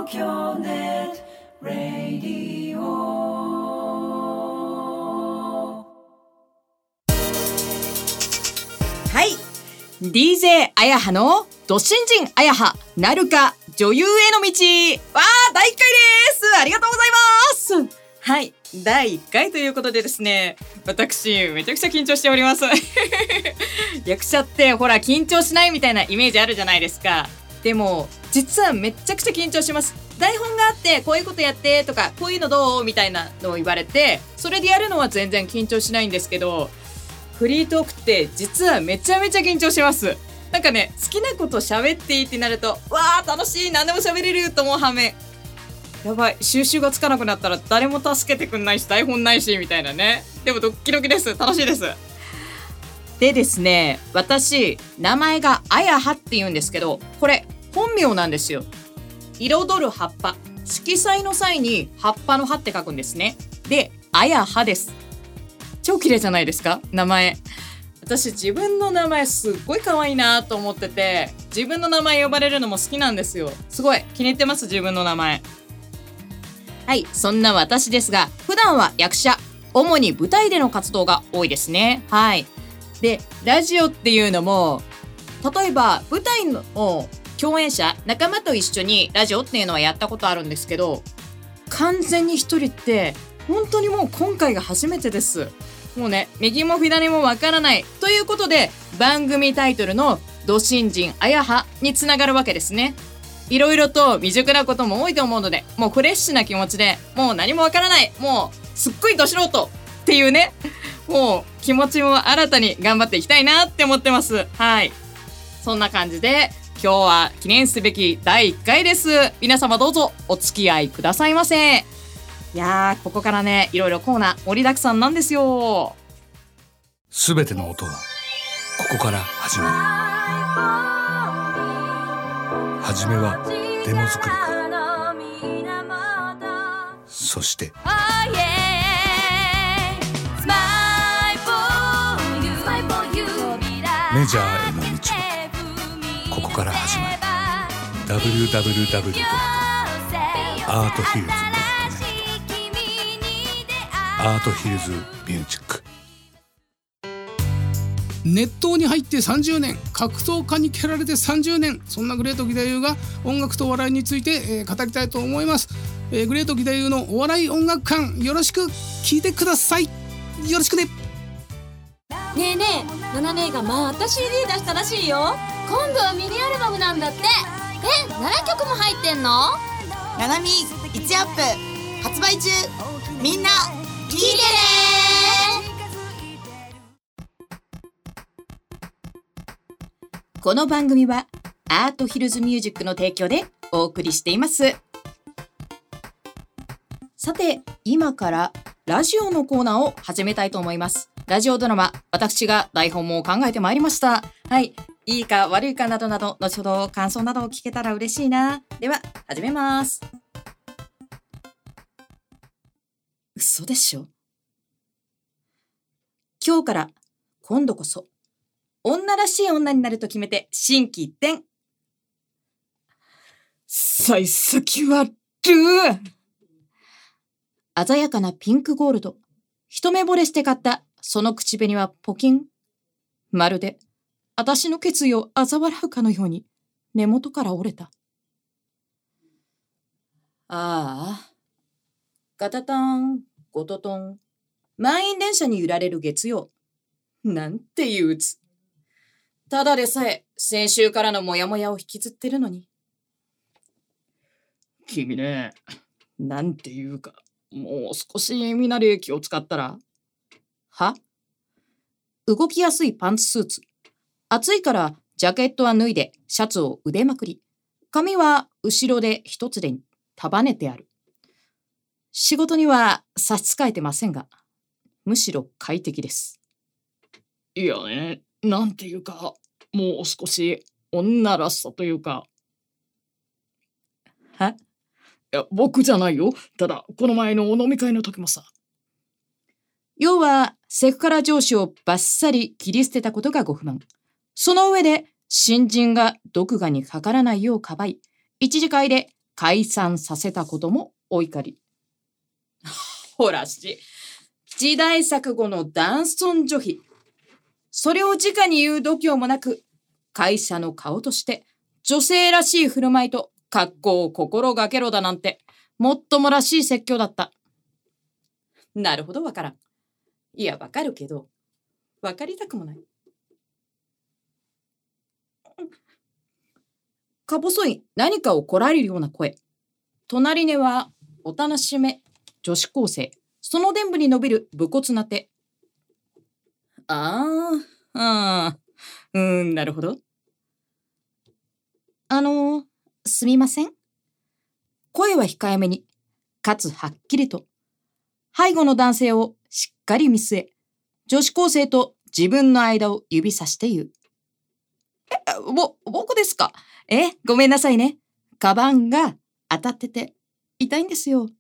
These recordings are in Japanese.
京ネットラディオ。 はい、 DJ あやはのド新人あやはなるか女優への道。わー、第1回です。ありがとうございます。はい、第1回ということでですね、私めちゃくちゃ緊張しております役者ってほら緊張しないみたいなイメージあるじゃないですか。でも実はめちゃくちゃ緊張します。台本があってこういうことやってとか、こういうのどうみたいなのを言われて、それでやるのは全然緊張しないんですけど、フリートークって実はめちゃめちゃ緊張します。なんかね、好きなこと喋っていいってなると、わー楽しい、何でも喋れると思う反面、やばい、収集がつかなくなったら誰も助けてくんないし台本ないしみたいなね。でもドッキドキです。楽しいです。でですね、私名前があやはって言うんですけど、これ本名なんですよ。彩る葉っぱ、色彩の際に葉っぱの葉って書くんですね。で、あやはです。超綺麗じゃないですか、名前。私自分の名前すっごい可愛いなと思ってて、自分の名前呼ばれるのも好きなんですよ。すごい気に入ってます、自分の名前。はい、そんな私ですが、普段は役者、主に舞台での活動が多いですね。はい。で、ラジオっていうのも、例えば舞台の共演者、仲間と一緒にラジオっていうのはやったことあるんですけど、完全に一人って本当にもう今回が初めてです。もうね、右も左もわからないということで、番組タイトルのド新人あやはにつながるわけですね。いろいろと未熟なことも多いと思うので、もうフレッシュな気持ちで、もう何もわからない、もうすっごいど素人っていうね、もう気持ちも新たに頑張っていきたいなって思ってます。はい、そんな感じで今日は記念すべき第1回です。皆様どうぞお付き合いくださいませ。いやー、ここからね、いろいろコーナー盛りだくさんなんですよ。 すべての音はここから始まる。はじめはデモ作りから、そしてメジャーへの道もここから始まる。 www.arthillz.net アートヒルズミュージック。 熱湯に入って30年、格闘家に蹴られて30年、そんなグレート義太夫が音楽と笑いについて、語りたいと思います。グレート義太夫のお笑い音楽館、よろしく聞いてください。よろしくね。 ねえねえ、ナナ姉がまた CD 出したらしいよ。今度はミニアルバムなんだって。7曲も入ってんの？ ナナミ1アップ発売中。みんな聞いてね。 この番組はアートヒルズミュージックの提供でお送りしています。さて、今からラジオのコーナーを始めたいと思います。ラジオドラマ、私が台本も考えてまいりました。はい、いいか悪いかなどなど、後ほど感想などを聞けたら嬉しいな。では始めます。嘘でしょ。今日から今度こそ女らしい女になると決めて心機一転。幸先悪い。鮮やかなピンクゴールド。一目惚れして買ったその口紅はポキン。まるで私の決意を嘲笑うかのように根元から折れた。ああ。ガタタン、ゴトトン。満員電車に揺られる月曜。なんて憂鬱。ただでさえ先週からのモヤモヤを引きずってるのに。君ね、なんていうか、もう少し身なり気を使ったら。は？動きやすいパンツスーツ。暑いからジャケットは脱いでシャツを腕まくり。髪は後ろで一つで束ねてある。仕事には差し支えてませんが、むしろ快適です。いやね、なんていうか、もう少し女らしさというか。は？いや、僕じゃないよ。ただ、この前のお飲み会の時もさ。要は、セクハラ上司をバッサリ切り捨てたことがご不満。その上で、新人が毒牙にかからないようかばい、一次会で解散させたこともお怒り。ほらし、時代錯誤の男尊女卑。それを直に言う度胸もなく、会社の顔として女性らしい振る舞いと格好を心がけろだなんて、もっともらしい説教だった。なるほど、わからん。いや、わかるけど、わかりたくもない。か細い何かをこらえるような声。隣寝はおたなしめ女子高生。その臀部に伸びる武骨な手。なるほど。すみません。声は控えめに、かつはっきりと。背後の男性をしっかり見据え、女子高生と自分の間を指さして言う。僕ですか？ごめんなさいね。カバンが当たってて痛いんですよ。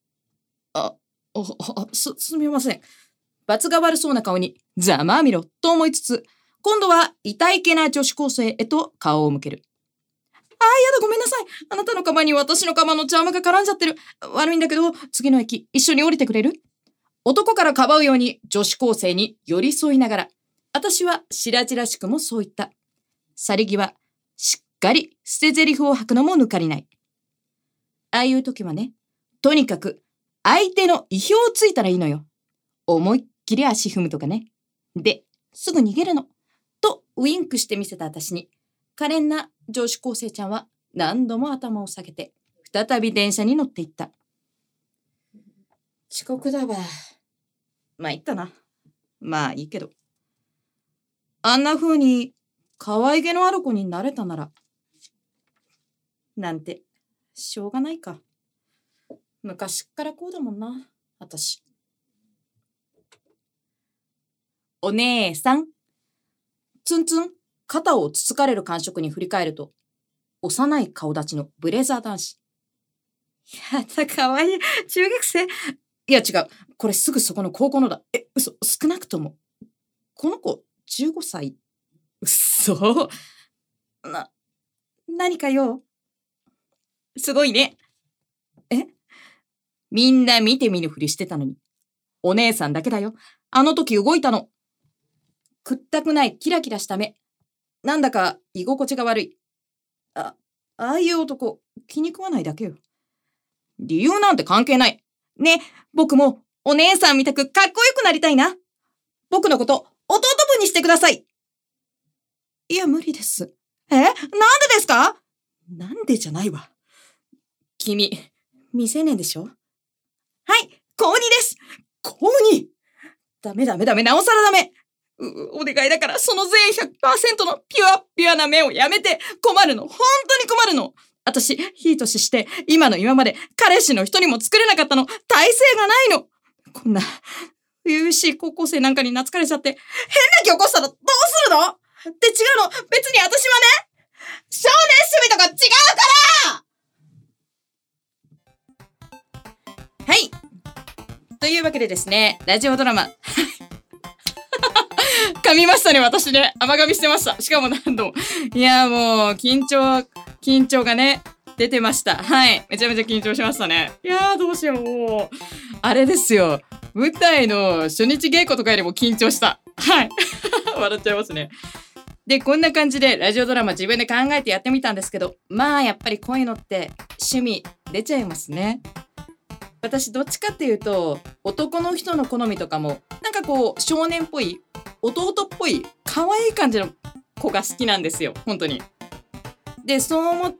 すみません。罰が悪そうな顔に、ざまあみろと思いつつ、今度は痛いけな女子高生へと顔を向ける。やだ、ごめんなさい。あなたのカバンに私のカバンのジャムが絡んじゃってる。悪いんだけど、次の駅一緒に降りてくれる？男からかばうように女子高生に寄り添いながら、私は白々しくもそう言った。去り際、しっかり捨て台詞を吐くのも抜かりない。ああいう時はね、とにかく相手の意表をついたらいいのよ。思いっきり足踏むとかね。で、すぐ逃げるの。とウインクしてみせた私に、可憐な女子高生ちゃんは何度も頭を下げて、再び電車に乗っていった。遅刻だわ。まあ、いったな。まあ、いいけど。あんな風に可愛げのある子になれたなら、なんて、しょうがないか。昔っからこうだもんな、私。お姉さん。ツンツン、肩をつつかれる感触に振り返ると、幼い顔立ちのブレザー男子。やだ、かわいい。中学生。いや違う。これすぐそこの高校のだ。嘘。少なくとも。この子、15歳。嘘。何かよ。すごいね。みんな見て見ぬふりしてたのに。お姉さんだけだよ。あの時動いたの。くったくないキラキラした目。なんだか居心地が悪い。ああいう男、気に食わないだけよ。理由なんて関係ない。ね、僕もお姉さんみたくかっこよくなりたいな。僕のこと弟分にしてください。いや、無理です。なんでですか？なんでじゃないわ。君、未成年でしょ？はい、高2です。高 2！ ダメ、なおさらダメ。お願いだから、その全 100% のピュアな目をやめて。困るの。本当に困るの。私、いい年して、今まで彼氏の人にも作れなかったの。体勢がないの。こんな、初々しい高校生なんかに懐かれちゃって、変な気起こしたらどうするの？って違うの。別に私はね、少年趣味とか違うから！はい。というわけでですね、ラジオドラマ。噛みましたね、私ね。甘噛みしてました。しかも何度も。いや、もう、緊張がね、出てました。はい。めちゃめちゃ緊張しましたね。いやー、どうしよう、もう。あれですよ。舞台の初日稽古とかよりも緊張した。はい。笑っちゃいますね。で、こんな感じでラジオドラマ自分で考えてやってみたんですけど、まあ、やっぱりこういうのって趣味出ちゃいますね。私、どっちかっていうと、男の人の好みとかも、なんかこう、少年っぽい、弟っぽい、可愛い感じの子が好きなんですよ。本当に。で、そう思って、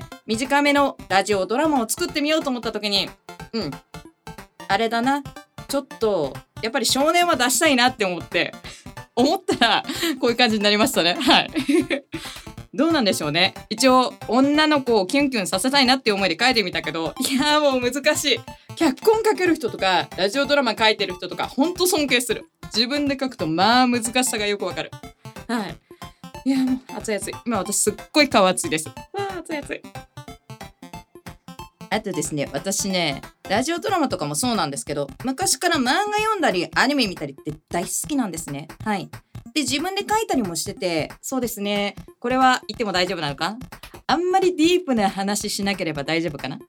短めのラジオドラマを作ってみようと思った時に、あれだな。ちょっと、やっぱり少年は出したいなって思ったら、こういう感じになりましたね。はい。どうなんでしょうね。一応、女の子をキュンキュンさせたいなっていう思いで書いてみたけど、いやーもう難しい。脚本書ける人とか、ラジオドラマ書いてる人とか、ほんと尊敬する。自分で書くと、まあ難しさがよくわかる。はい。いやもう、熱い。今私すっごい顔熱いです。わー、熱い。あとですね、私ね、ラジオドラマとかもそうなんですけど、昔から漫画読んだり、アニメ見たりって大好きなんですね。はい。で、自分で書いたりもしてて、そうですね、これは言っても大丈夫なのか？あんまりディープな話しなければ大丈夫かな？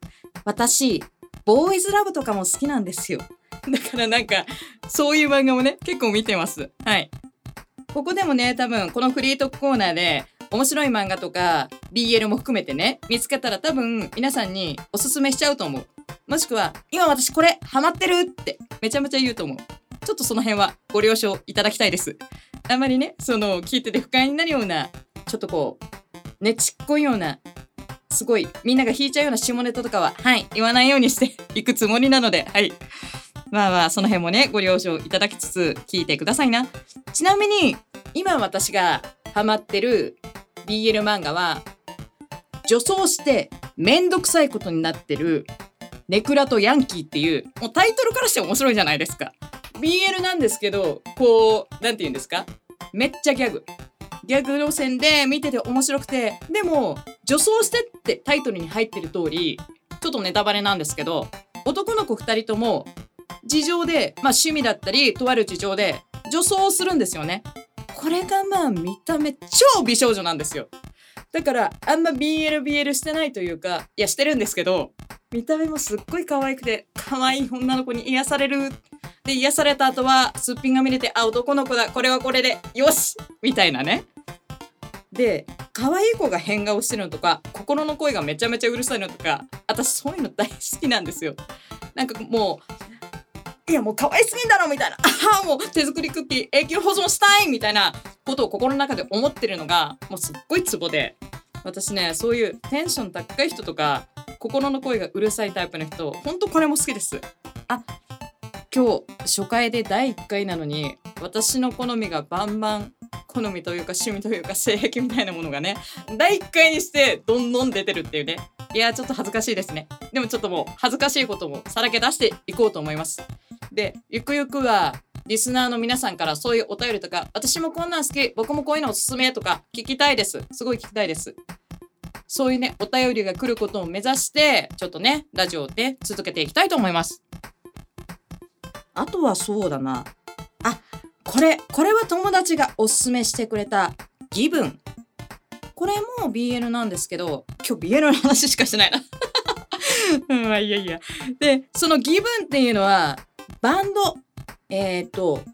私ボーイズラブとかも好きなんですよ。だからなんかそういう漫画もね結構見てます。はい。ここでもね多分このフリートークコーナーで面白い漫画とか BL も含めてね見つけたら多分皆さんにおすすめしちゃうと思う。もしくは今私これハマってるってめちゃめちゃ言うと思う。ちょっとその辺はご了承いただきたいです。あんまりねその聞いてて不快になるようなちょっとこうねちっこいようなすごいみんなが引いちゃうような下ネタとかははい言わないようにしていくつもりなので、はい、まあその辺もねご了承いただきつつ聞いてくださいな。ちなみに今私がハマってる BL 漫画は女装してめんどくさいことになってるネクラとヤンキーっていうもうタイトルからして面白いじゃないですか。 BL なんですけどこうなんて言うんですかめっちゃギャグ路線で見てて面白くて、でも女装してってタイトルに入ってる通りちょっとネタバレなんですけど男の子2人とも事情で趣味だったりとある事情で女装をするんですよね。これが見た目超美少女なんですよ。だからあんま BL してないというかいやしてるんですけど見た目もすっごい可愛くて可愛い女の子に癒される。で癒された後はすっぴんが見れて男の子だこれはこれでよしみたいなね。で可愛い子が変顔してるのとか心の声がめちゃめちゃうるさいのとか私そういうの大好きなんですよ。なんかもういやもう可愛すぎんだろみたいなもう手作りクッキー永久保存したいみたいなことを心の中で思ってるのがもうすっごいツボで、私ねそういうテンション高い人とか心の声がうるさいタイプの人ほんとこれも好きです。今日初回で第1回なのに私の好みがバンバン好みというか趣味というか性癖みたいなものがね第1回にしてどんどん出てるっていうね。いやちょっと恥ずかしいですね。でもちょっともう恥ずかしいこともさらけ出していこうと思います。でゆくゆくはリスナーの皆さんからそういうお便りとか私もこんなん好き僕もこういうのおすすめとか聞きたいです。すごい聞きたいです。そういうねお便りが来ることを目指してちょっとねラジオで続けていきたいと思います。あとはそうだなこれは友達がおすすめしてくれたギブン。これも BL なんですけど今日 BL の話しかしてないないやでそのギブンっていうのはバンドメ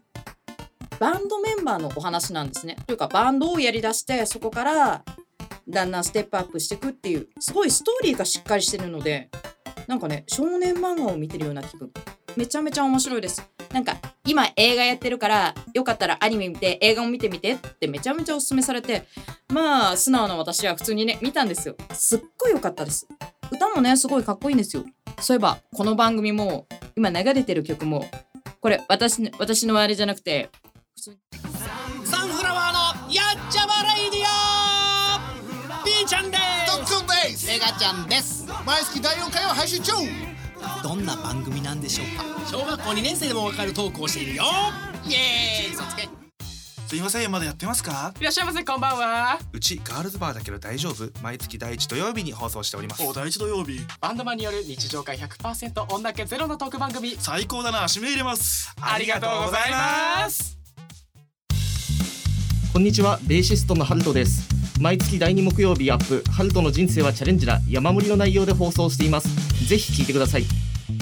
ンバーのお話なんですね。というかバンドをやりだしてそこからだんだんステップアップしていくっていうすごいストーリーがしっかりしてるのでなんかね少年漫画を見てるような気分。めちゃめちゃ面白いです。なんか今映画やってるからよかったらアニメ見て映画も見てみてってめちゃめちゃおすすめされて素直な私は普通にね見たんですよ。すっごい良かったです。歌もねすごいかっこいいんですよ。そういえばこの番組も今流れてる曲もこれ私のあれじゃなくて普通にサンフラワーのやっちゃまレイディオピーちゃんですドックンです。 メガちゃんです。 毎月第4回を配信中。 どんな番組なんでしょうか。小学校2年生でもわかるトークをしているよ。イエーイ嘘つけ。 すいませんまだやってますか。 いらっしゃいませこんばんは。 うちガールズバーだけど大丈夫。毎月第1土曜日に放送しております。 第1土曜日バンドマンによる日常会 100% 女気ゼロのトーク番組。 最高だな。締め入れます。 ありがとうございます。 こんにちはベーシストのハルトです。毎月第2木曜日アップハルトの人生はチャレンジだ山盛りの内容で放送しています。ぜひ聞いてください。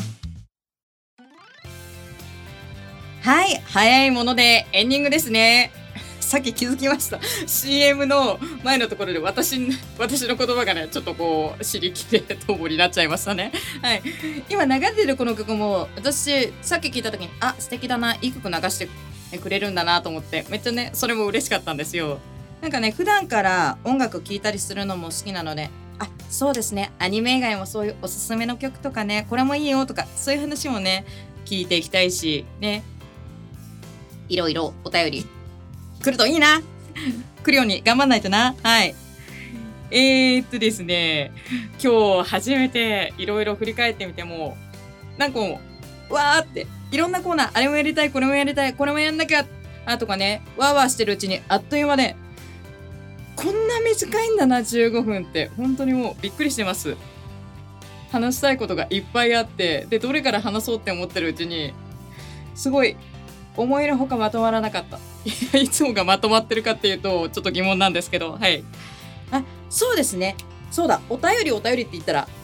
はい早いものでエンディングですね。さっき気づきました CM の前のところで私の言葉がねちょっとこう尻切れとぼになっちゃいましたね。はい今流れてるこの曲も私さっき聞いた時に素敵だないい曲流してくれるんだなと思ってめっちゃねそれも嬉しかったんですよ。なんかね普段から音楽聴いたりするのも好きなのでそうですねアニメ以外もそういうおすすめの曲とかねこれもいいよとかそういう話もね聞いていきたいしねいろいろお便り来るといいな来るように頑張んないとな。はいですね今日初めていろいろ振り返ってみてもなんかもうわーっていろんなコーナーあれもやりたいこれもやりたいこれもやんなきゃとかねわーわーしてるうちにあっという間でこんな短いんだな15分って本当にもうびっくりしてます。話したいことがいっぱいあってでどれから話そうって思ってるうちにすごい思いのほかまとまらなかった。いつもがまとまってるかっていうとちょっと疑問なんですけどはいそうですねそうだお便りって言ったら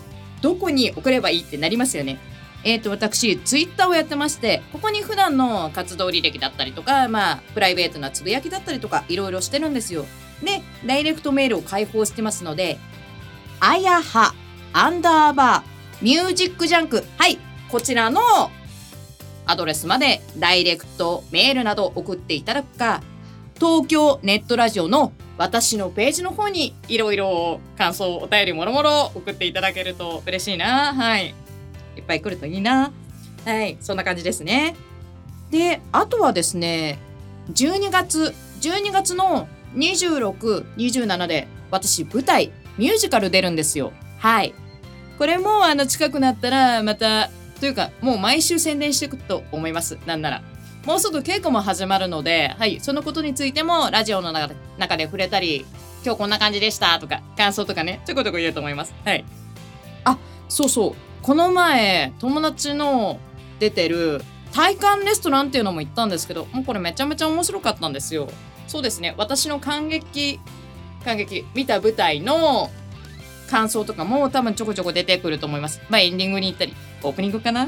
どこに送ればいいってなりますよね。私ツイッターをやってまして、ここに普段の活動履歴だったりとか、プライベートなつぶやきだったりとかいろいろしてるんですよ。でダイレクトメールを開放してますので、あやは_ミュージックジャンク、はい、こちらのアドレスまでダイレクトメールなど送っていただくか、東京ネットラジオの私のページの方にいろいろ感想、お便りもろもろ送っていただけると嬉しいな。はい、いっぱい来るといいな。はい、そんな感じですね。であとはですね、12月の26、27で私舞台ミュージカル出るんですよ。はい、これも近くなったらまたというかもう毎週宣伝していくと思います。なんならもうすぐ稽古も始まるので、はい、そのことについてもラジオの中で触れたり、今日こんな感じでしたとか感想とかね、ちょこちょこ言うと思います。はい。あ、そうそう、この前友達の出てる体感レストランっていうのも行ったんですけど、もうこれめちゃめちゃ面白かったんですよ。そうですね、私の感激見た舞台の感想とかも多分ちょこちょこ出てくると思います。エンディングに行ったりオープニングかな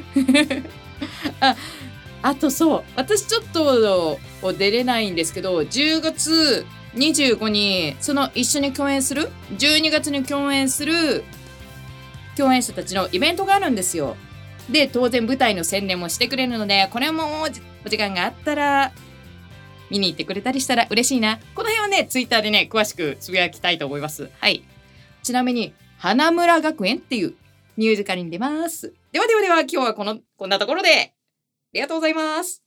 あとそう、私ちょっと出れないんですけど、10月25にその一緒に共演する、12月に共演する共演者たちのイベントがあるんですよ。で当然舞台の宣伝もしてくれるので、これもお時間があったら見に行ってくれたりしたら嬉しいな。この辺はねツイッターでね詳しくつぶやきたいと思います。はい、ちなみに花村学園っていうミュージカルに出ます。では今日はこんなところでありがとうございます。